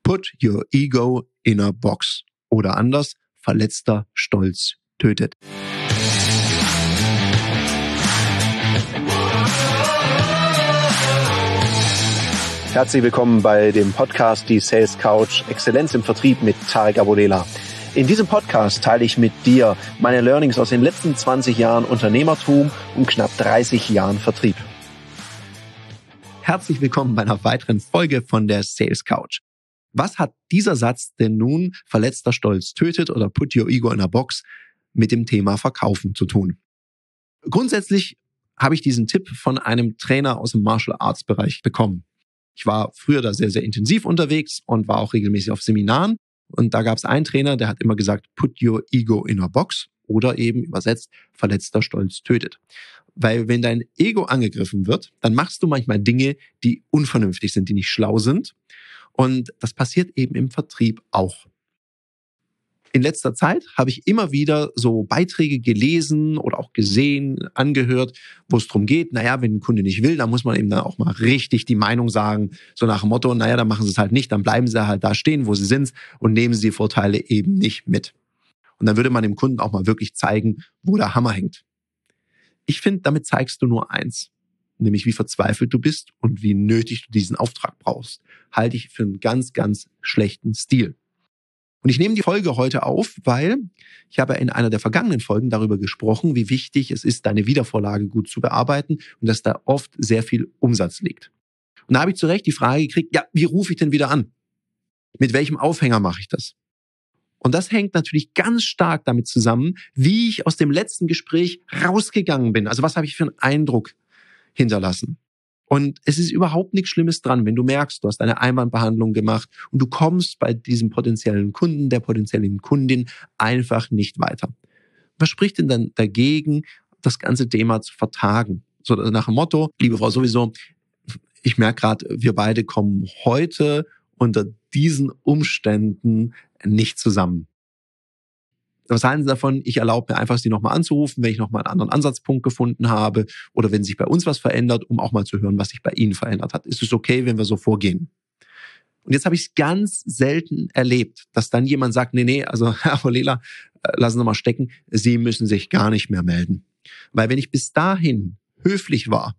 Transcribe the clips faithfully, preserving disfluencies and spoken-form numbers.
Put your ego in a box. Oder anders, verletzter Stolz tötet. Herzlich willkommen bei dem Podcast Die Sales Couch Exzellenz im Vertrieb mit Tarek Abodela. In diesem Podcast teile ich mit dir meine Learnings aus den letzten zwanzig Jahren Unternehmertum und knapp dreißig Jahren Vertrieb. Herzlich willkommen bei einer weiteren Folge von der Sales Couch. Was hat dieser Satz denn nun, verletzter Stolz tötet oder put your ego in a box, mit dem Thema Verkaufen zu tun? Grundsätzlich habe ich diesen Tipp von einem Trainer aus dem Martial Arts Bereich bekommen. Ich war früher da sehr, sehr intensiv unterwegs und war auch regelmäßig auf Seminaren. Und da gab es einen Trainer, der hat immer gesagt, put your ego in a box oder eben übersetzt, verletzter Stolz tötet. Weil wenn dein Ego angegriffen wird, dann machst du manchmal Dinge, die unvernünftig sind, die nicht schlau sind. Und das passiert eben im Vertrieb auch. In letzter Zeit habe ich immer wieder so Beiträge gelesen oder auch gesehen, angehört, wo es darum geht, naja, wenn ein Kunde nicht will, dann muss man eben dann auch mal richtig die Meinung sagen, so nach dem Motto, naja, dann machen sie es halt nicht, dann bleiben sie halt da stehen, wo sie sind und nehmen sie die Vorteile eben nicht mit. Und dann würde man dem Kunden auch mal wirklich zeigen, wo der Hammer hängt. Ich finde, damit zeigst du nur eins, nämlich wie verzweifelt du bist und wie nötig du diesen Auftrag brauchst. Halte ich für einen ganz, ganz schlechten Stil. Und ich nehme die Folge heute auf, weil ich habe in einer der vergangenen Folgen darüber gesprochen, wie wichtig es ist, deine Wiedervorlage gut zu bearbeiten und dass da oft sehr viel Umsatz liegt. Und da habe ich zu Recht die Frage gekriegt, ja, wie rufe ich denn wieder an? Mit welchem Aufhänger mache ich das? Und das hängt natürlich ganz stark damit zusammen, wie ich aus dem letzten Gespräch rausgegangen bin. Also was habe ich für einen Eindruck hinterlassen? Und es ist überhaupt nichts Schlimmes dran, wenn du merkst, du hast eine Einwandbehandlung gemacht und du kommst bei diesem potenziellen Kunden, der potenziellen Kundin einfach nicht weiter. Was spricht denn dann dagegen, das ganze Thema zu vertagen? So nach dem Motto, liebe Frau sowieso, ich merke gerade, wir beide kommen heute unter diesen Umständen nicht zusammen. Was halten Sie davon? Ich erlaube mir einfach, Sie nochmal anzurufen, wenn ich nochmal einen anderen Ansatzpunkt gefunden habe oder wenn sich bei uns was verändert, um auch mal zu hören, was sich bei Ihnen verändert hat. Ist es okay, wenn wir so vorgehen? Und jetzt habe ich es ganz selten erlebt, dass dann jemand sagt, nee, nee, also Herr Abodela, lassen Sie mal stecken, Sie müssen sich gar nicht mehr melden. Weil wenn ich bis dahin höflich war,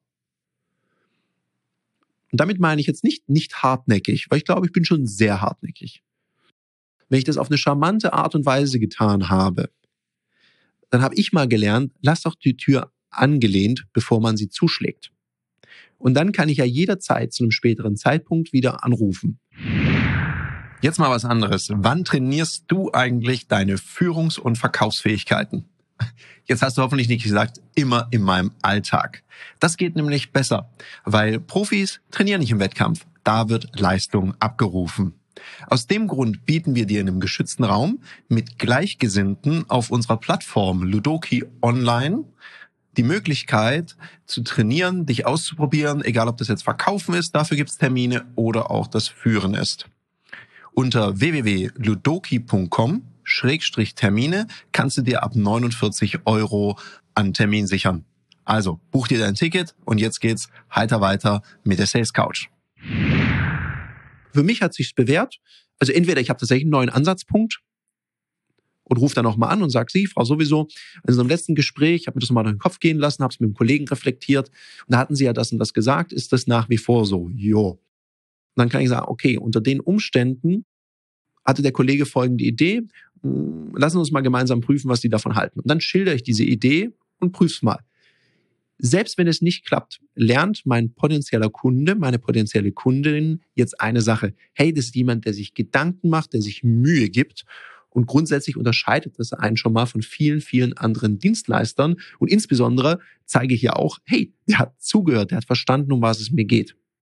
und damit meine ich jetzt nicht, nicht hartnäckig, weil ich glaube, ich bin schon sehr hartnäckig. Wenn ich das auf eine charmante Art und Weise getan habe, dann habe ich mal gelernt, lass doch die Tür angelehnt, bevor man sie zuschlägt. Und dann kann ich ja jederzeit zu einem späteren Zeitpunkt wieder anrufen. Jetzt mal was anderes. Wann trainierst du eigentlich deine Führungs- und Verkaufsfähigkeiten? Jetzt hast du hoffentlich nicht gesagt, immer in meinem Alltag. Das geht nämlich besser, weil Profis trainieren nicht im Wettkampf. Da wird Leistung abgerufen. Aus dem Grund bieten wir dir in einem geschützten Raum mit Gleichgesinnten auf unserer Plattform Ludoki Online die Möglichkeit zu trainieren, dich auszuprobieren, egal ob das jetzt Verkaufen ist, dafür gibt es Termine, oder auch das Führen ist. Unter w w w punkt ludoki punkt com Schrägstrich Termine kannst du dir ab neunundvierzig Euro an Termin sichern. Also buch dir dein Ticket und jetzt geht's heiter weiter mit der Sales Couch. Für mich hat sich's bewährt. Also entweder ich habe tatsächlich einen neuen Ansatzpunkt und rufe dann nochmal an und sage, Sie, Frau sowieso, in unserem letzten Gespräch, ich habe mir das mal durch den Kopf gehen lassen, habe es mit dem Kollegen reflektiert und da hatten Sie ja das und das gesagt, ist das nach wie vor so? Jo. Und dann kann ich sagen, okay, unter den Umständen hatte der Kollege folgende Idee, lassen wir uns mal gemeinsam prüfen, was Sie davon halten. Und dann schildere ich diese Idee und prüfe es mal. Selbst wenn es nicht klappt, lernt mein potenzieller Kunde, meine potenzielle Kundin jetzt eine Sache. Hey, das ist jemand, der sich Gedanken macht, der sich Mühe gibt. Und grundsätzlich unterscheidet das einen schon mal von vielen, vielen anderen Dienstleistern. Und insbesondere zeige ich ja auch, hey, der hat zugehört, der hat verstanden, um was es mir geht.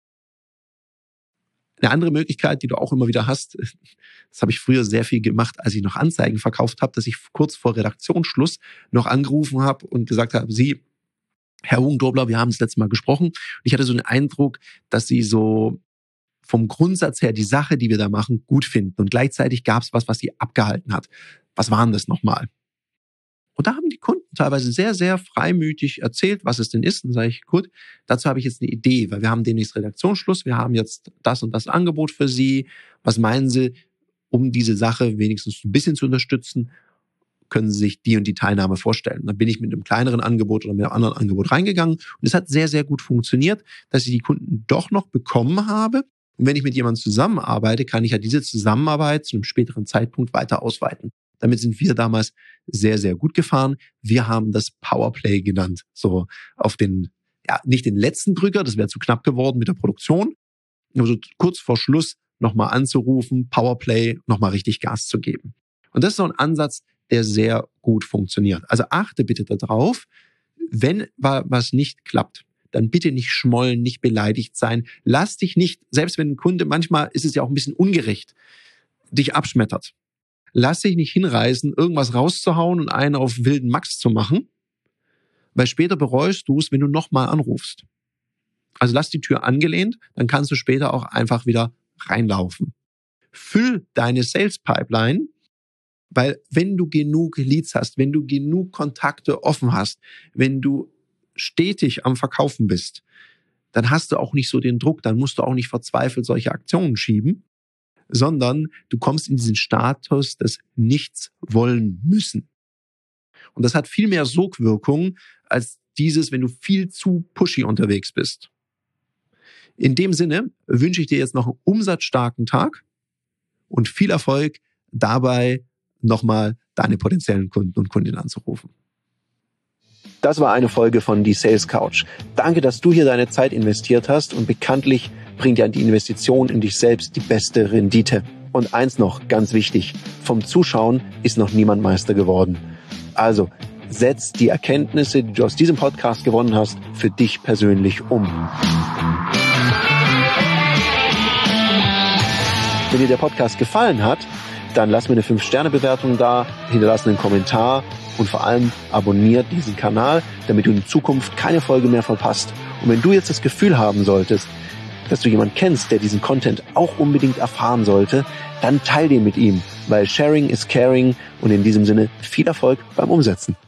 Eine andere Möglichkeit, die du auch immer wieder hast, das habe ich früher sehr viel gemacht, als ich noch Anzeigen verkauft habe, dass ich kurz vor Redaktionsschluss noch angerufen habe und gesagt habe, Sie, Herr Hugendobler, wir haben das letzte Mal gesprochen. Und ich hatte so den Eindruck, dass Sie so vom Grundsatz her die Sache, die wir da machen, gut finden. Und gleichzeitig gab es was, was Sie abgehalten hat. Was war denn das nochmal? Und da haben die Kunden teilweise sehr, sehr freimütig erzählt, was es denn ist. Und sage ich, gut, dazu habe ich jetzt eine Idee, weil wir haben demnächst Redaktionsschluss, wir haben jetzt das und das Angebot für Sie. Was meinen Sie, um diese Sache wenigstens ein bisschen zu unterstützen, können Sie sich die und die Teilnahme vorstellen? Und dann bin ich mit einem kleineren Angebot oder mit einem anderen Angebot reingegangen. Und es hat sehr, sehr gut funktioniert, dass ich die Kunden doch noch bekommen habe. Und wenn ich mit jemandem zusammenarbeite, kann ich ja diese Zusammenarbeit zu einem späteren Zeitpunkt weiter ausweiten. Damit sind wir damals sehr, sehr gut gefahren. Wir haben das Powerplay genannt. So auf den, ja, nicht den letzten Drücker, das wäre zu knapp geworden mit der Produktion. Also kurz vor Schluss nochmal anzurufen, Powerplay, nochmal richtig Gas zu geben. Und das ist so ein Ansatz, der sehr gut funktioniert. Also achte bitte darauf, wenn was nicht klappt, dann bitte nicht schmollen, nicht beleidigt sein. Lass dich nicht, selbst wenn ein Kunde, manchmal ist es ja auch ein bisschen ungerecht, dich abschmettert. Lass dich nicht hinreißen, irgendwas rauszuhauen und einen auf wilden Max zu machen, weil später bereust du es, wenn du nochmal anrufst. Also lass die Tür angelehnt, dann kannst du später auch einfach wieder reinlaufen. Füll deine Sales Pipeline, weil wenn du genug Leads hast, wenn du genug Kontakte offen hast, wenn du stetig am Verkaufen bist, dann hast du auch nicht so den Druck, dann musst du auch nicht verzweifelt solche Aktionen schieben, sondern du kommst in diesen Status des Nichts wollen müssen. Und das hat viel mehr Sogwirkung als dieses, wenn du viel zu pushy unterwegs bist. In dem Sinne wünsche ich dir jetzt noch einen umsatzstarken Tag und viel Erfolg dabei, nochmal deine potenziellen Kunden und Kundinnen anzurufen. Das war eine Folge von Die Sales Couch. Danke, dass du hier deine Zeit investiert hast und bekanntlich bringt ja die Investition in dich selbst die beste Rendite. Und eins noch, ganz wichtig, vom Zuschauen ist noch niemand Meister geworden. Also, setz die Erkenntnisse, die du aus diesem Podcast gewonnen hast, für dich persönlich um. Wenn dir der Podcast gefallen hat, dann lass mir eine fünf Sterne Bewertung da, hinterlass einen Kommentar und vor allem abonniert diesen Kanal, damit du in Zukunft keine Folge mehr verpasst. Und wenn du jetzt das Gefühl haben solltest, dass du jemanden kennst, der diesen Content auch unbedingt erfahren sollte, dann teil den mit ihm, weil Sharing is Caring und in diesem Sinne viel Erfolg beim Umsetzen.